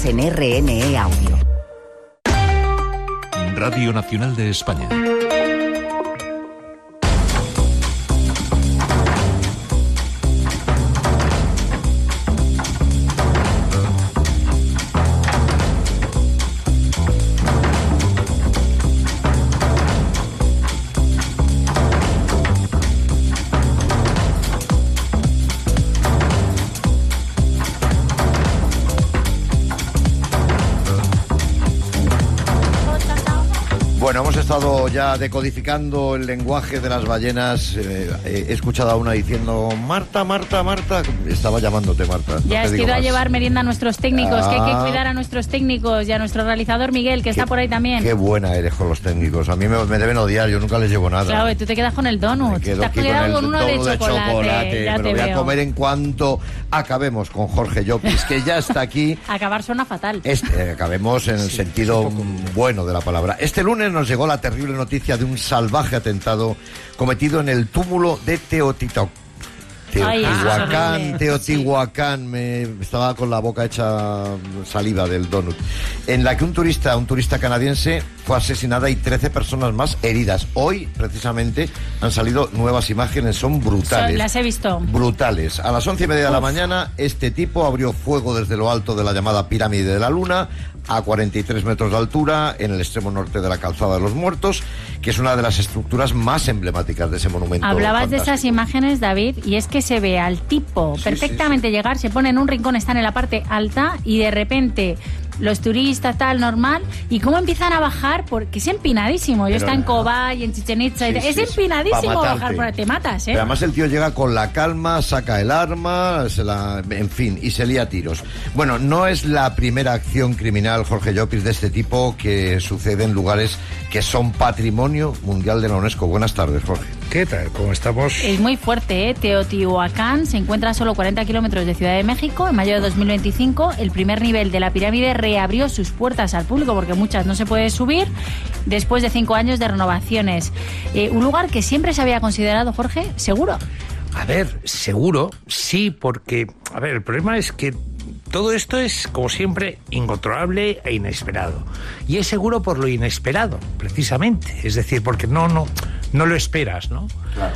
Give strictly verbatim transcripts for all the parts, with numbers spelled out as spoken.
en R N E Audio. Radio Nacional de España. Bueno, hemos estado ya decodificando el lenguaje de las ballenas. Eh, he escuchado a una diciendo, Marta, Marta, Marta. Estaba llamándote, Marta. Ya has ido a llevar merienda a nuestros técnicos, ah, que hay que cuidar a nuestros técnicos y a nuestro realizador Miguel, que qué, está por ahí también. Qué buena eres con los técnicos. A mí me, me deben odiar, yo nunca les llevo nada. Claro, y tú te quedas con el donut. Te has quedado con uno de chocolate. De chocolate. Ya me te lo voy veo. a comer en cuanto acabemos con Jorge Llopis, que ya está aquí. Acabar suena fatal. Este, acabemos en el sí, sentido bueno de la palabra. Este lunes nos llegó la terrible noticia de un salvaje atentado cometido en el túmulo de Teotihuacán. Teotihuacán, Teotihuacán, me estaba con la boca hecha saliva del donut, en la que un turista, un turista canadiense fue asesinada y trece personas más heridas. Hoy, precisamente, han salido nuevas imágenes, son brutales. So, las he visto. Brutales. A las once y media Uf. de la mañana, este tipo abrió fuego desde lo alto de la llamada Pirámide de la Luna, a cuarenta y tres metros de altura, en el extremo norte de la Calzada de los Muertos, que es una de las estructuras más emblemáticas de ese monumento. Hablabas fantástico. de esas imágenes, David, y es que se ve al tipo sí, perfectamente sí, sí. llegar, se pone en un rincón, están en la parte alta, y de repente los turistas, tal, normal, y cómo empiezan a bajar, porque es empinadísimo. Yo está en Cobay, en Chichén Itzá, sí, es sí, empinadísimo bajar, por ahí te matas, ¿eh? Pero además el tío llega con la calma, saca el arma, se la, en fin, y se lía a tiros. Bueno, no es la primera acción criminal, Jorge Llopis, de este tipo que sucede en lugares que son patrimonio mundial de la UNESCO. Buenas tardes, Jorge. ¿Qué tal? ¿Cómo estamos? Es muy fuerte, ¿eh? Teotihuacán se encuentra a solo cuarenta kilómetros de Ciudad de México. En mayo de dos mil veinticinco, el primer nivel de la pirámide reabrió sus puertas al público, porque muchas no se puede subir, después de cinco años de renovaciones. Eh, un lugar que siempre se había considerado, Jorge, seguro. A ver, seguro, sí, porque, a ver, el problema es que todo esto es, como siempre, incontrolable e inesperado. Y es seguro por lo inesperado, precisamente. Es decir, porque no, no, no lo esperas, ¿no? Claro.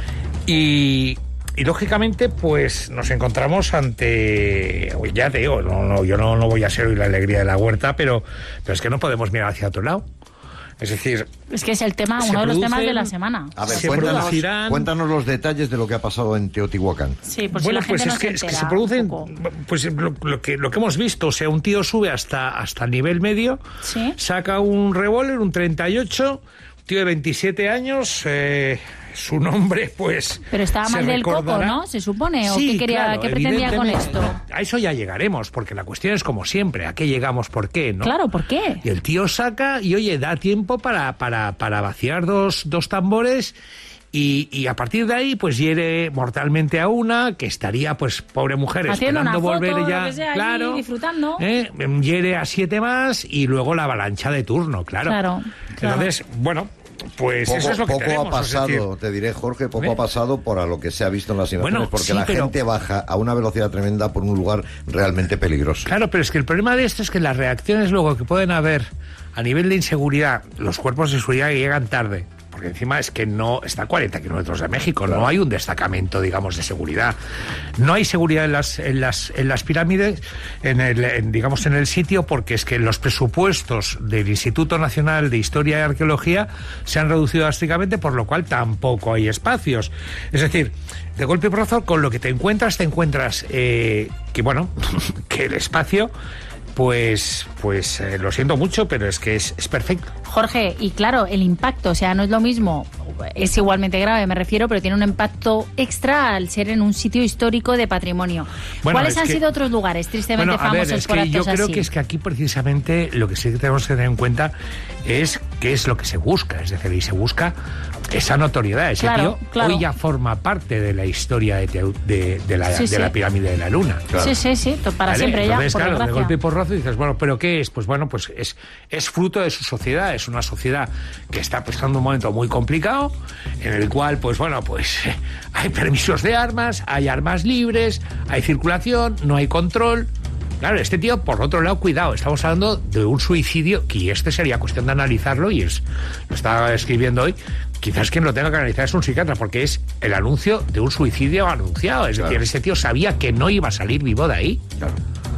Y, y lógicamente, pues nos encontramos ante... Ya te digo, no, no, yo no, no voy a ser hoy la alegría de la huerta, pero, pero es que no podemos mirar hacia otro lado. Es decir... Es que es el tema, uno de los temas de la semana. A ver, cuéntanos, producirán... cuéntanos los detalles de lo que ha pasado en Teotihuacán. Sí, por bueno, si la pues gente es, no que, se es que entera se producen... un Pues lo, lo, que, lo que hemos visto, o sea, un tío sube hasta, hasta el nivel medio, ¿sí? Saca un revólver, un treinta y ocho, un tío de veintisiete años... Eh, su nombre, pues... Pero estaba mal del coco, ¿no? Se supone, ¿o sí, qué quería, claro, qué pretendía con esto? A eso ya llegaremos, porque la cuestión es como siempre, ¿a qué llegamos? ¿Por qué? ¿No? Claro, ¿por qué? Y el tío saca y, oye, da tiempo para, para, para vaciar dos, dos tambores y, y a partir de ahí, pues hiere mortalmente a una, que estaría, pues, pobre mujer, haciendo esperando una foto, volver ya, lo que sea, claro, disfrutando. ¿eh? Hiere a siete más y luego la avalancha de turno, claro. Claro, claro. Entonces, bueno... Pues poco, eso es lo que poco tenemos, ha pasado, es decir, te diré, Jorge, poco ¿eh? ha pasado por a lo que se ha visto en las imágenes, bueno, porque sí, la pero... gente baja a una velocidad tremenda por un lugar realmente peligroso. Claro, pero es que el problema de esto es que las reacciones luego que pueden haber a nivel de inseguridad, los cuerpos de seguridad que llegan tarde, porque encima es que no está a cuarenta kilómetros de México, claro. No hay un destacamento, digamos, de seguridad, no hay seguridad en las en las en las pirámides, en el en, digamos en el sitio, porque es que los presupuestos del Instituto Nacional de Historia y Arqueología se han reducido drásticamente, por lo cual tampoco hay espacios. Es decir, de golpe y porrazo, con lo que te encuentras, te encuentras eh, que bueno, que el espacio Pues, pues eh, lo siento mucho, pero es que es, es perfecto. Jorge, y claro, el impacto, o sea, no es lo mismo, es igualmente grave, me refiero, pero tiene un impacto extra al ser en un sitio histórico de patrimonio. Bueno, ¿cuáles han que, sido otros lugares tristemente bueno, a famosos ver, es por que actos yo creo así? Que es que aquí precisamente lo que sí que tenemos que tener en cuenta es qué es lo que se busca, es decir, y se busca esa notoriedad. Ese claro, tío claro. hoy ya forma parte de la historia de, de, de, la, sí, de sí. la pirámide de la Luna. Claro. Sí, sí, sí, para ¿vale? siempre ya, Entonces, por claro, desgracia. de golpe y porrazo dices, bueno, ¿pero qué es? Pues bueno, pues es, es fruto de su sociedad, es una sociedad que está pasando un momento muy complicado, en el cual, pues bueno, pues hay permisos de armas, hay armas libres, hay circulación, no hay control. Claro, este tío, por otro lado, cuidado, estamos hablando de un suicidio, que este sería cuestión de analizarlo, y es lo estaba escribiendo hoy, quizás quien lo tenga que analizar es un psiquiatra, porque es el anuncio de un suicidio anunciado. Es claro. decir, ese tío sabía que no iba a salir vivo de ahí. Claro.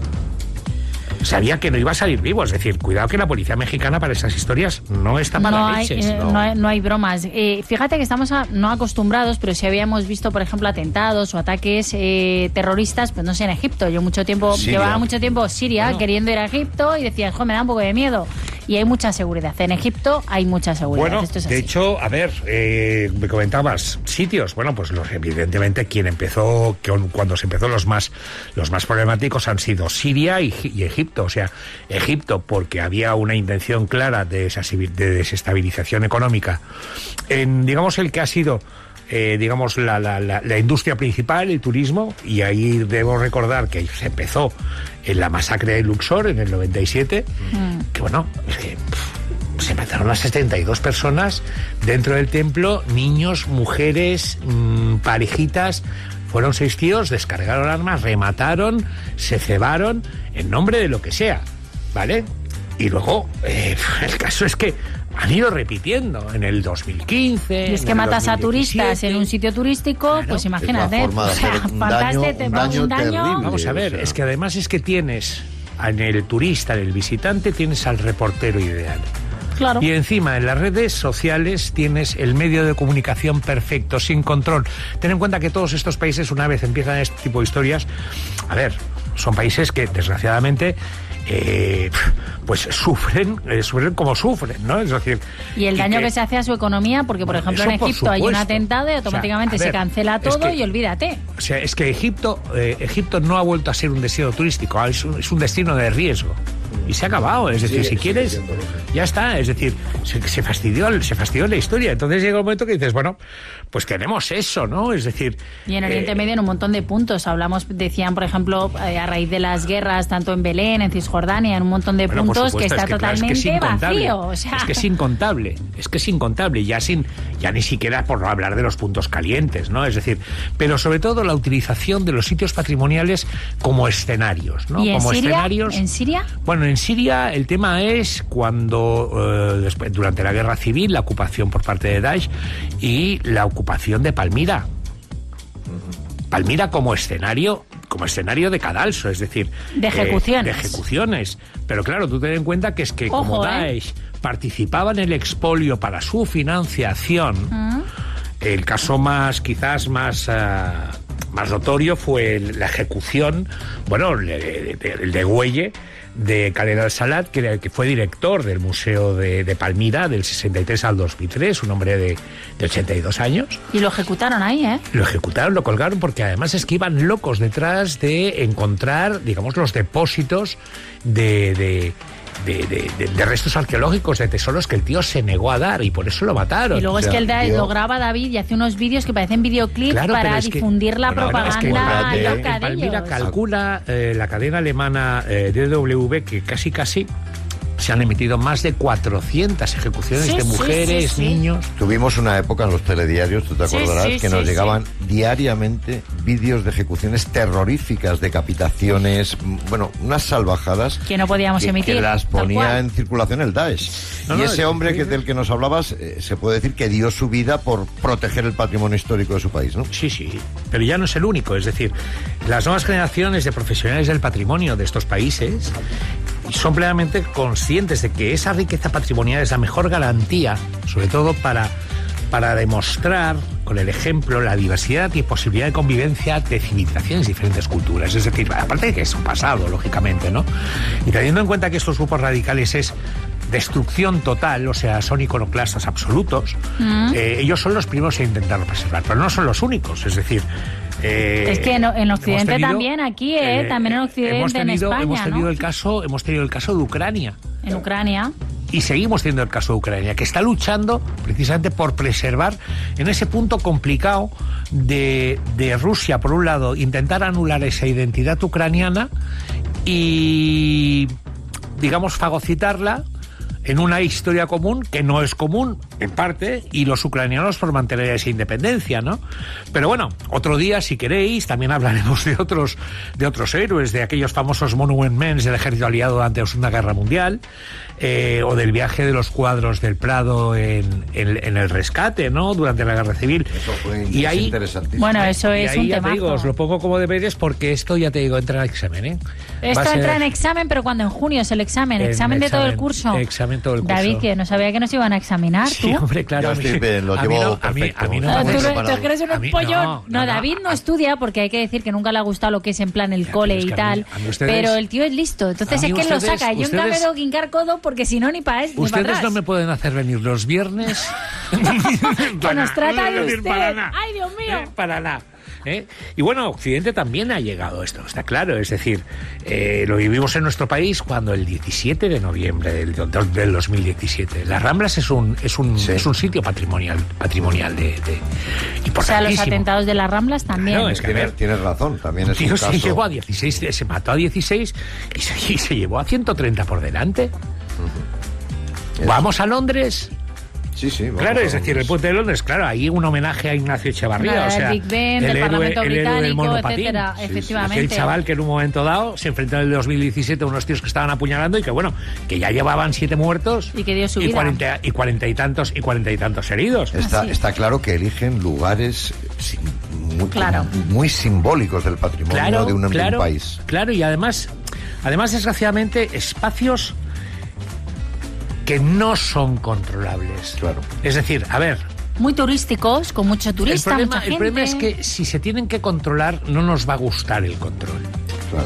Sabía que no iba a salir vivo, es decir, cuidado que la policía mexicana para esas historias no está para no hay, leches. Eh, no. No, hay, no hay bromas. Eh, fíjate que estamos a, no acostumbrados, pero si habíamos visto, por ejemplo, atentados o ataques eh, terroristas, pues no sé, en Egipto. Yo mucho tiempo, Siria. llevaba mucho tiempo Siria bueno. queriendo ir a Egipto y decía, jo, me da un poco de miedo. Y hay mucha seguridad. En Egipto hay mucha seguridad. Bueno, Esto es de así. hecho, a ver, eh, me comentabas sitios. Bueno, pues los, evidentemente quien empezó, que cuando se empezó los más, los más problemáticos han sido Siria y, y Egipto. O sea, Egipto porque había una intención clara de, de desestabilización económica en, digamos, el que ha sido eh, digamos la, la, la, la industria principal, el turismo, y ahí debo recordar que se empezó en la masacre de Luxor en el noventa y siete, mm. que bueno, es que pff, se mataron a setenta y dos personas dentro del templo, niños, mujeres, mmm, parejitas. Fueron seis tíos, descargaron armas, remataron, se cebaron en nombre de lo que sea, ¿vale? Y luego, eh, el caso es que han ido repitiendo en el dos mil quince. Y es que matas a turistas en un sitio turístico, claro, pues imagínate. O sea, un daño, un daño, un daño terrible. Vamos a ver, o sea. es que además es que tienes en el turista, en el visitante, tienes al reportero ideal. Claro. Y encima en las redes sociales tienes el medio de comunicación perfecto, sin control. Ten en cuenta que todos estos países, una vez empiezan este tipo de historias, a ver, son países que desgraciadamente eh, pues sufren, eh, sufren como sufren, ¿no? Es decir, y el daño y que, que se hace a su economía, porque por ejemplo en Egipto hay un atentado y automáticamente o sea, ver, se cancela todo es que, y olvídate. O sea, es que Egipto, eh, Egipto no ha vuelto a ser un destino turístico, es un, es un destino de riesgo. Y se ha acabado, es decir, sí, si quieres, ya está, es decir, se, se fastidió se fastidió la historia. Entonces llega un momento que dices, bueno, pues queremos eso, ¿no? Es decir... Y en Oriente eh, Medio en un montón de puntos, hablamos, decían, por ejemplo, eh, a raíz de las guerras, tanto en Belén, en Cisjordania, en un montón de bueno, puntos, que está es que, totalmente claro, es que es vacío. O sea... Es que es incontable, es que es incontable, ya sin ya ni siquiera por no hablar de los puntos calientes, ¿no? Es decir, pero sobre todo la utilización de los sitios patrimoniales como escenarios, ¿no? ¿Y en como Siria? escenarios. ¿En Siria? Bueno, en Siria el tema es cuando eh, después, durante la guerra civil, la ocupación por parte de Daesh y la ocupación de Palmira. Palmira como escenario, como escenario de cadalso, es decir, de ejecuciones. Eh, de ejecuciones. Pero claro, tú ten en cuenta que es que Ojo, como Daesh eh. participaba en el expolio para su financiación, uh-huh. el caso más, quizás más... Uh, más notorio fue la ejecución, bueno, el de, de, de, de Güelle, de Khaled al-Salat, que, que fue director del Museo de, de Palmira del sesenta y tres al dos mil tres, un hombre de, de ochenta y dos años. Y lo ejecutaron ahí, ¿eh? Lo ejecutaron, lo colgaron, porque además es que iban locos detrás de encontrar, digamos, los depósitos de... de De, de, de, de restos arqueológicos, de tesoros que el tío se negó a dar y por eso lo mataron. Y luego o sea, es que el Daesh lo graba David y hace unos vídeos que parecen videoclips claro, para difundir que, la bueno, propaganda es que, loca en Palmira de ellos. Calcula eh, la cadena alemana eh, D W que casi casi se han emitido más de cuatrocientas ejecuciones sí, de mujeres, sí, sí, niños. Sí. Tuvimos una época en los telediarios, tú te acordarás, sí, sí, que nos sí, llegaban sí. diariamente vídeos de ejecuciones terroríficas, decapitaciones, bueno, unas salvajadas que no podíamos que, emitir. Que las ponía en circulación el Daesh. No, y no, ese hombre que, del que nos hablabas, eh, se puede decir que dio su vida por proteger el patrimonio histórico de su país, ¿no? Sí, sí, pero ya no es el único, es decir, las nuevas generaciones de profesionales del patrimonio de estos países son plenamente conscientes de que esa riqueza patrimonial es la mejor garantía, sobre todo para, para demostrar con el ejemplo la diversidad y posibilidad de convivencia de civilizaciones y diferentes culturas. Es decir, aparte de que es un pasado, lógicamente, ¿no? Y teniendo en cuenta que estos grupos radicales es destrucción total, o sea, son iconoclastas absolutos, mm. eh, ellos son los primeros a intentarlo preservar, pero no son los únicos, es decir... Eh, es que en, en Occidente tenido, también, aquí, eh, también en Occidente, hemos tenido, en España, hemos tenido ¿no? el caso, hemos tenido el caso de Ucrania. En Ucrania. Y seguimos teniendo el caso de Ucrania, que está luchando precisamente por preservar en ese punto complicado de, de Rusia, por un lado, intentar anular esa identidad ucraniana y, digamos, fagocitarla en una historia común que no es común, en parte, y los ucranianos por mantener esa independencia, ¿no? Pero bueno, otro día, si queréis, también hablaremos de otros, de otros héroes, de aquellos famosos Monument Men del ejército aliado durante la Segunda Guerra Mundial, eh, o del viaje de los cuadros del Prado en, en, en el rescate, ¿no? Durante la Guerra Civil. Eso fue y ahí, interesantísimo. Bueno, eso y es ahí un ya temazo. te digo, os lo pongo como deberes porque esto, ya te digo, entra en examen, ¿eh? Esto Va a entra ser- en examen, pero cuando en junio es el examen, En examen de todo el examen, curso. examen todo el curso. David, que no sabía que nos iban a examinar, Sí, ¿tú? hombre, claro. Yo a mí- estoy bien, lo a mí llevo no- a mí- perfecto. a mí no Ah, Ah, me tú, muy gusta. tú preparado. eres un A mí- empollón. no, No, no, David no, no a- estudia porque hay que decir que nunca le ha gustado lo que es en plan el Ya, cole pero es y que a mí- tal. a mí ustedes- pero el tío es listo. Entonces a mí es que lo ustedes- saca. Yo nunca me ustedes- veo guincar codo porque si no, ni para es, ni para Ustedes atrás. no me pueden hacer venir los viernes. Que nos trata de Es decir, usted. para nada. Ay, Dios mío. Eh, para nada. ¿eh? Y bueno, Occidente también ha llegado a esto, está claro. Es decir, eh, lo vivimos en nuestro país cuando el diecisiete de noviembre del, del dos mil diecisiete. Las Ramblas es un, es un, Sí. es un sitio patrimonial, patrimonial de, de O sea, los importantísimo. atentados de las Ramblas también. Claro, es que a Tienes, ver, tienes razón, también un es un tío se caso. llevó a dieciséis, se mató a dieciséis y se, y se llevó a ciento treinta por delante. Es- Vamos a Londres. Sí, sí. vamos Claro, a es decir, el Londres. puente de Londres, claro, ahí un homenaje a Ignacio Echevarría, Nada, o sea, el Big Ben, del el héroe, Parlamento el héroe del Británico, monopatín. etcétera, Sí, sí. efectivamente. Aquel chaval que en un momento dado se enfrentó en el dos mil diecisiete a unos tíos que estaban apuñalando y que bueno, que ya llevaban siete muertos Y que dio su y vida. cuarenta y cuarenta y tantos y cuarenta y tantos heridos. Está, Así. está claro que eligen lugares sim- muy, Claro. muy simbólicos del patrimonio Claro, de, un, de un claro, país. claro, y además, además desgraciadamente espacios que no son controlables. Claro. Es decir, a ver, Muy turísticos, con mucho el turista, problema, mucha el problema es gente. que si se tienen que controlar no nos va a gustar el control. Claro.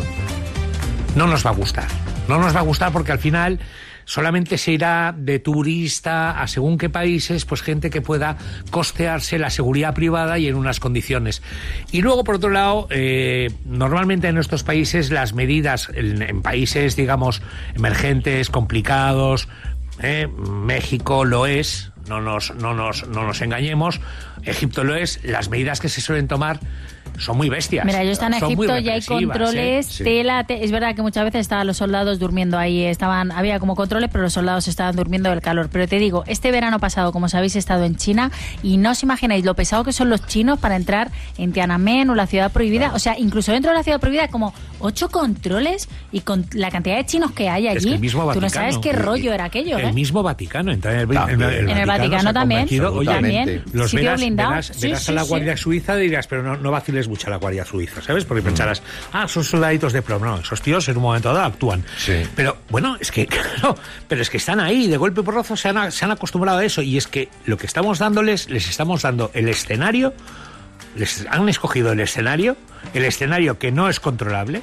No nos va a gustar. No nos va a gustar porque al final solamente se irá de turista a según qué países, pues gente que pueda costearse la seguridad privada y en unas condiciones. Y luego, por otro lado, eh, normalmente en estos países las medidas, en, en países, digamos, emergentes, complicados, eh, México lo es, no nos, no nos, no nos engañemos, Egipto lo es, las medidas que se suelen tomar son muy bestias. Mira, yo estaba en Son muy Egipto y hay represivas, controles, ¿eh? Sí. tela, te- es verdad que muchas veces estaban los soldados durmiendo ahí, estaban, había como controles, pero los soldados estaban durmiendo del calor. Pero te digo, este verano pasado, como sabéis, he estado en China y no os imagináis lo pesado que son los chinos para entrar en Tiananmen o la ciudad prohibida. O sea, incluso dentro de la ciudad prohibida, como ocho controles y con la cantidad de chinos que hay allí, Es que el mismo tú no Vaticano, sabes qué el- rollo era aquello, El ¿eh? mismo Vaticano, entrar en el, También. en En el Vaticano se ha también, convertido- oye, Absolutamente. también, los sitio verás, blindado. verás, Sí, verás sí, a la sí. Guardia Suiza y dirás, pero no, no vaciles mucho a la Guardia Suiza, ¿sabes? Porque pensarás, ah, son soldaditos de plomo. No, esos tíos en un momento dado actúan. Sí. Pero bueno, es que, claro, pero es que están ahí, de golpe y porrazo se han, a- se han acostumbrado a eso. Y es que lo que estamos dándoles, les estamos dando el escenario, les han escogido el escenario, el escenario que no es controlable.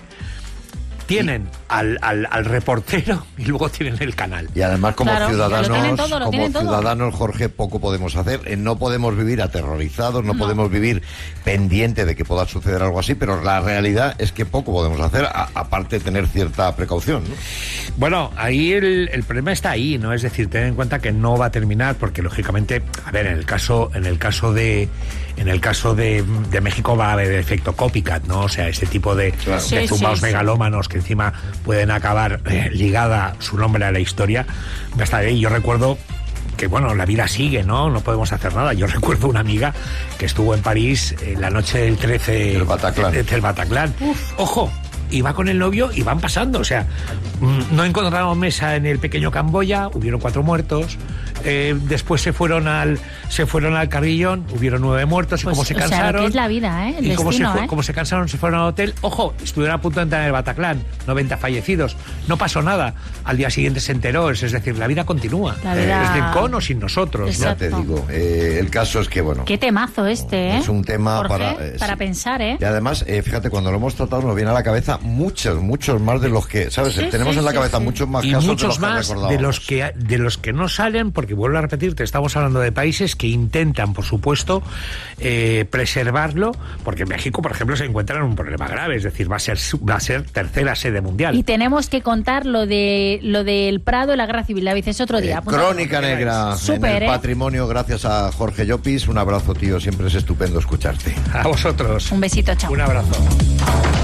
Tienen al, al, al reportero y luego tienen el canal. Y además como Claro, ya lo ciudadanos, tienen todo, lo como tienen todo. ciudadanos, Jorge, poco podemos hacer. Eh, No podemos vivir aterrorizados, no, podemos vivir pendiente de que pueda suceder algo así, pero la realidad es que poco podemos hacer, a- aparte de tener cierta precaución, ¿no? Bueno, ahí el, el problema está ahí, ¿no? Es decir, ten en cuenta que no va a terminar, porque lógicamente, a ver, en el caso, en el caso de en el caso de, de México va a haber efecto copycat, ¿no? O sea, este tipo de, Claro. de Sí, zumbaos sí, sí. megalómanos que encima pueden acabar eh, ligada su nombre a la historia. Va a estar ahí. Yo recuerdo que bueno, la vida sigue, ¿no? No podemos hacer nada. Yo recuerdo una amiga que estuvo en París en la noche del trece Del Bataclan. de- del Bataclan. Ojo, iba con el novio y van pasando, o sea, mm, no encontraron mesa en el pequeño Camboya, hubieron cuatro muertos. Eh, después se fueron al se fueron al Carrillón, hubieron nueve muertos y Pues, como se o sea, lo cansaron que es la vida, ¿eh? El y como se, destino, fue- ¿eh? como se cansaron se fueron al hotel. Ojo, estuvieron a punto de entrar en el Bataclan, noventa fallecidos, no pasó nada. Al día siguiente se enteró, es decir, la vida continúa, La vida- es decir, con o sin nosotros, ¿no? Ya te Exacto. digo, eh, el caso es que, bueno, Qué temazo este, ¿eh? es un tema Jorge, para... eh, para sí. pensar, ¿eh? Y además, eh, fíjate, cuando lo hemos tratado nos viene a la cabeza muchos, muchos más de los que, ¿sabes? Sí, Tenemos sí, en la sí, cabeza sí. muchos más Y casos muchos de los más que de recordábamos. los que de los que no salen, porque vuelvo a repetirte, estamos hablando de países que intentan, por supuesto, eh, preservarlo, porque México, por ejemplo, se encuentra en un problema grave, es decir, va a ser su- va a ser tercera sede mundial. Y tenemos que contar lo de lo del Prado y la Guerra Civil. David, es otro día. Eh, Apunta- Crónica Negra Súper, en el ¿eh? patrimonio, gracias a Jorge Llopis. Un abrazo, tío, siempre es estupendo escucharte. A vosotros. Un besito, chao. Un abrazo.